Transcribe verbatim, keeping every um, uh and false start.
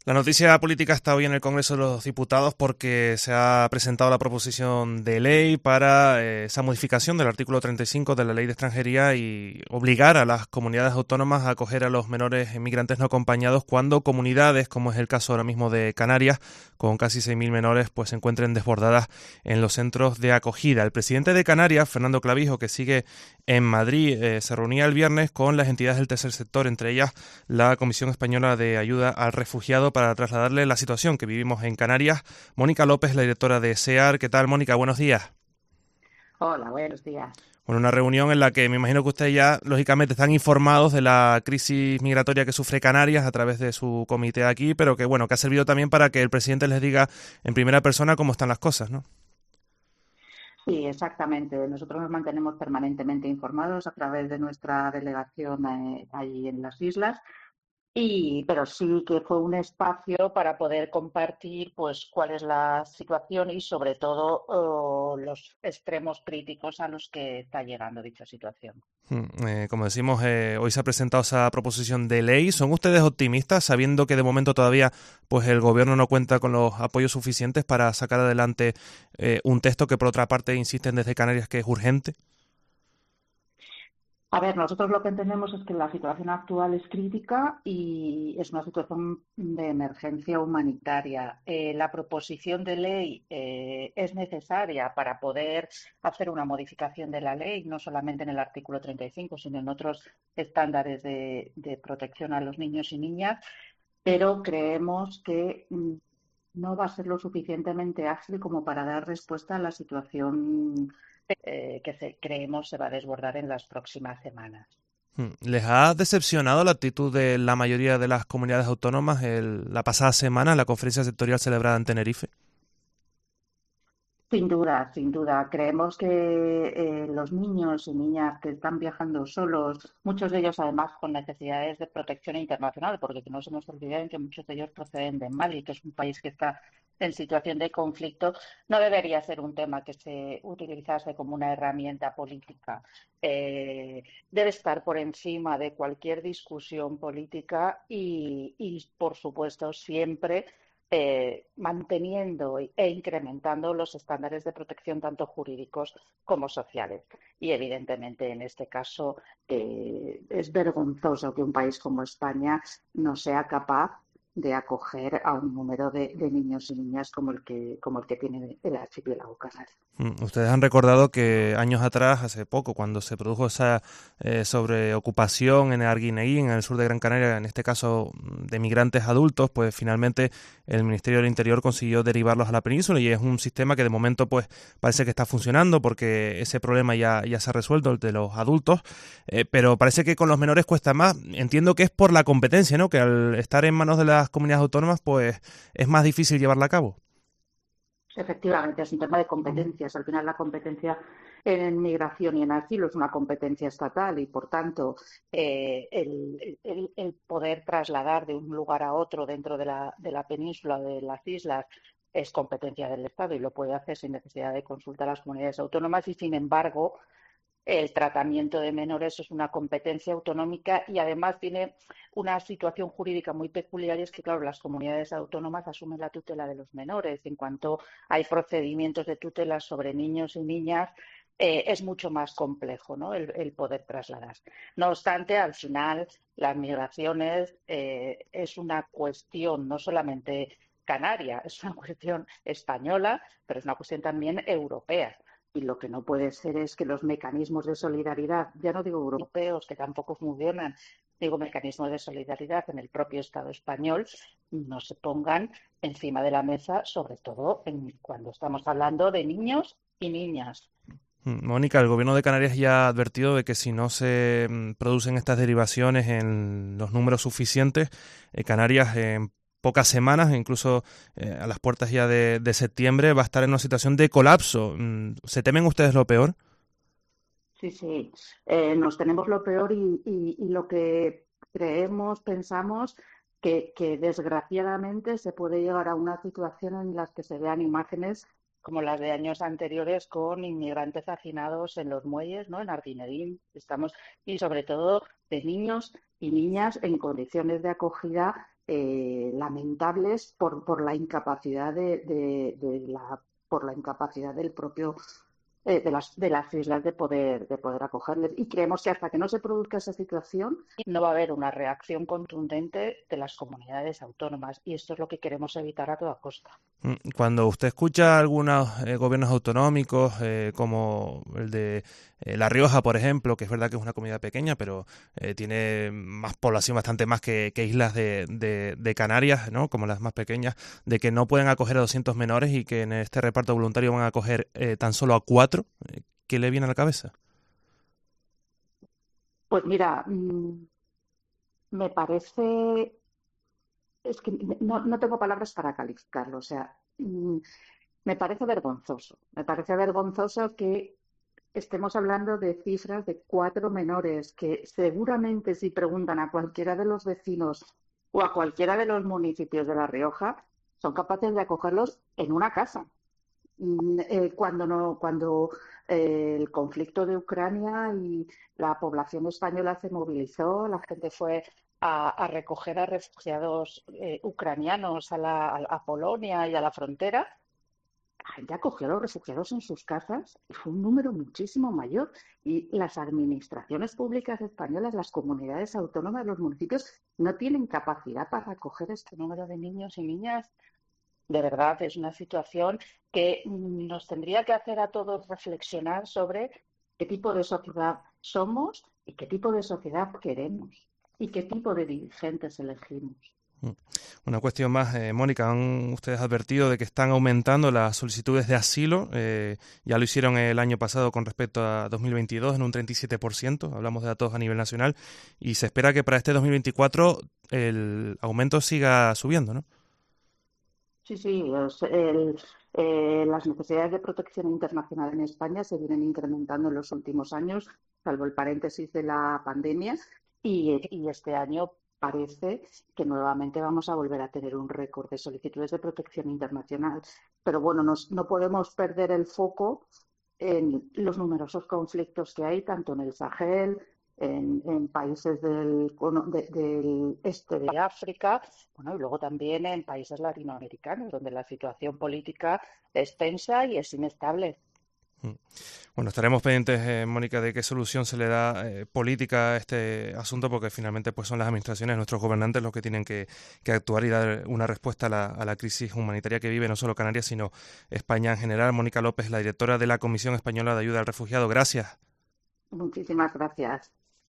La noticia política está hoy en el Congreso de los Diputados porque se ha presentado la proposición de ley para eh, esa modificación del artículo treinta y cinco de la Ley de Extranjería y obligar a las comunidades autónomas a acoger a los menores inmigrantes no acompañados cuando comunidades, como es el caso ahora mismo de Canarias, con casi seis mil menores, pues se encuentren desbordadas en los centros de acogida. El presidente de Canarias, Fernando Clavijo, que sigue en Madrid, eh, se reunía el viernes con las entidades del tercer sector, entre ellas la Comisión Española de Ayuda al Refugiado, para trasladarle la situación que vivimos en Canarias. Mónica López, la directora de SEAR. ¿Qué tal, Mónica? Buenos días. Hola, buenos días. Bueno, una reunión en la que me imagino que ustedes ya, lógicamente, están informados de la crisis migratoria que sufre Canarias a través de su comité aquí, pero que, bueno, que ha servido también para que el presidente les diga en primera persona cómo están las cosas, ¿no? Sí, exactamente. Nosotros nos mantenemos permanentemente informados a través de nuestra delegación eh, allí en las islas. Y, pero sí que fue un espacio para poder compartir pues cuál es la situación y sobre todo oh, los extremos críticos a los que está llegando dicha situación. Mm, eh, como decimos, eh, hoy se ha presentado esa proposición de ley. ¿Son ustedes optimistas, sabiendo que de momento todavía pues el gobierno no cuenta con los apoyos suficientes para sacar adelante eh, un texto que, por otra parte, insisten desde Canarias que es urgente? A ver, nosotros lo que entendemos es que la situación actual es crítica y es una situación de emergencia humanitaria. Eh, la proposición de ley eh, es necesaria para poder hacer una modificación de la ley, no solamente en el artículo treinta y cinco, sino en otros estándares de, de protección a los niños y niñas, pero creemos que mm, no va a ser lo suficientemente ágil como para dar respuesta a la situación eh, que se- creemos se va a desbordar en las próximas semanas. Mm, ¿Les ha decepcionado la actitud de la mayoría de las comunidades autónomas el- la pasada semana en la conferencia sectorial celebrada en Tenerife? Sin duda, sin duda. Creemos que eh, los niños y niñas que están viajando solos, muchos de ellos además con necesidades de protección internacional, porque que no se nos olvide que muchos de ellos proceden de Mali, que es un país que está en situación de conflicto, no debería ser un tema que se utilizase como una herramienta política. Eh, debe estar por encima de cualquier discusión política y, y por supuesto, siempre eh, manteniendo e incrementando los estándares de protección tanto jurídicos como sociales. Y evidentemente en este caso eh, es vergonzoso que un país como España no sea capaz de acoger a un número de, de niños y niñas como el que, como el que tiene el archipiélago canario. Mm, Ustedes han recordado que años atrás, hace poco, cuando se produjo esa eh, sobreocupación en el Arguineguín, en el sur de Gran Canaria, en este caso mm, de migrantes adultos, pues finalmente el Ministerio del Interior consiguió derivarlos a la península y es un sistema que de momento pues parece que está funcionando porque ese problema ya, ya se ha resuelto, el de los adultos, eh, pero parece que con los menores cuesta más. Entiendo que es por la competencia, ¿no? Que al estar en manos de las comunidades autónomas pues es más difícil llevarla a cabo. Efectivamente, es un tema de competencias. Al final, la competencia en migración y en asilo es una competencia estatal y, por tanto, eh, el, el- el poder trasladar de un lugar a otro dentro de la, de la península, de las islas, es competencia del Estado y lo puede hacer sin necesidad de consultar a las comunidades autónomas y, sin embargo, el tratamiento de menores es una competencia autonómica y además tiene una situación jurídica muy peculiar y es que, claro, las comunidades autónomas asumen la tutela de los menores. En cuanto hay procedimientos de tutela sobre niños y niñas, eh, es mucho más complejo, ¿no? el, el poder trasladar. No obstante, al final, las migraciones eh, es una cuestión no solamente canaria, es una cuestión española, pero es una cuestión también europea. Y lo que no puede ser es que los mecanismos de solidaridad, ya no digo europeos, que tampoco funcionan, digo mecanismos de solidaridad en el propio Estado español, no se pongan encima de la mesa, sobre todo en, cuando estamos hablando de niños y niñas. Mm, Mónica, el gobierno de Canarias ya ha advertido de que si no se mm, producen estas derivaciones en los números suficientes, eh, Canarias en pocas semanas, incluso eh, a las puertas ya de, de septiembre, va a estar en una situación de colapso. Mm, ¿Se temen ustedes lo peor? Sí, sí, eh, nos tenemos lo peor y, y- y lo que creemos, pensamos que, que desgraciadamente se puede llegar a una situación en la que se vean imágenes como las de años anteriores con inmigrantes hacinados en los muelles, ¿no? En Arguineguín, estamos, y sobre todo de niños y niñas en condiciones de acogida eh, lamentables por, por la incapacidad de, de, de la por la incapacidad del propio eh, de las de las islas de poder de poder acogerles, y creemos que hasta que no se produzca esa situación no va a haber una reacción contundente de las comunidades autónomas, y esto es lo que queremos evitar a toda costa. Cuando usted escucha a algunos eh, gobiernos autonómicos, eh, como el de eh, La Rioja, por ejemplo, que es verdad que es una comunidad pequeña, pero eh, tiene más población, bastante más que, que islas de, de, de Canarias, ¿no? Como las más pequeñas, de que no pueden acoger a doscientos menores y que en este reparto voluntario van a acoger eh, tan solo a cuatro, eh, ¿qué le viene a la cabeza? Pues mira, mmm, me parece, es que no, no tengo palabras para calificarlo, o sea, mmm, me parece vergonzoso, me parece vergonzoso que estemos hablando de cifras de cuatro menores que seguramente, si preguntan a cualquiera de los vecinos o a cualquiera de los municipios de La Rioja, son capaces de acogerlos en una casa. Eh, cuando no, cuando eh, el conflicto de Ucrania y la población española se movilizó, la gente fue a, a recoger a refugiados eh, ucranianos a, la, a, a Polonia y a la frontera. La gente acogió a los refugiados en sus casas y fue un número muchísimo mayor. Y las administraciones públicas españolas, las comunidades autónomas, los municipios, no tienen capacidad para acoger este número de niños y niñas. De verdad, es una situación que nos tendría que hacer a todos reflexionar sobre qué tipo de sociedad somos y qué tipo de sociedad queremos y qué tipo de dirigentes elegimos. Una cuestión más, eh, Mónica, han ustedes advertido de que están aumentando las solicitudes de asilo, eh, ya lo hicieron el año pasado con respecto a dos mil veintidós en un treinta y siete por ciento, hablamos de datos a nivel nacional, y se espera que para este dos mil veinticuatro el aumento siga subiendo, ¿no? Sí, sí, es el, eh, las necesidades de protección internacional en España se vienen incrementando en los últimos años, salvo el paréntesis de la pandemia, y, y este año parece que nuevamente vamos a volver a tener un récord de solicitudes de protección internacional. Pero bueno, nos, no podemos perder el foco en los numerosos conflictos que hay, tanto en el Sahel, en, en países del, de, del este de África, bueno, y luego también en países latinoamericanos, donde la situación política es tensa y es inestable. Bueno, estaremos pendientes, eh, Mónica, de qué solución se le da eh, política a este asunto, porque finalmente pues son las administraciones, nuestros gobernantes, los que tienen que, que actuar y dar una respuesta a la, a la crisis humanitaria que vive no solo Canarias, sino España en general. Mónica López, la directora de la Comisión Española de Ayuda al Refugiado. Gracias. Muchísimas gracias.